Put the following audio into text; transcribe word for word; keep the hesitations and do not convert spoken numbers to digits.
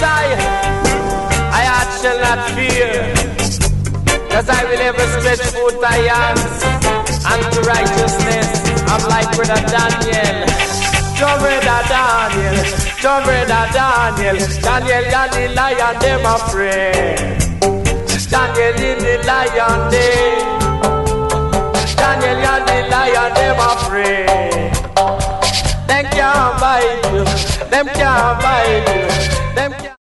I, I heart shall not fear, cause I will ever stretch forth thy hands unto righteousness. I'm like brother Daniel, John brother Daniel, John brother Daniel, Daniel and the lion, them afraid. Daniel in the lion den, Daniel and the lion, them afraid. Them can't bite you, them can't bite you, them can't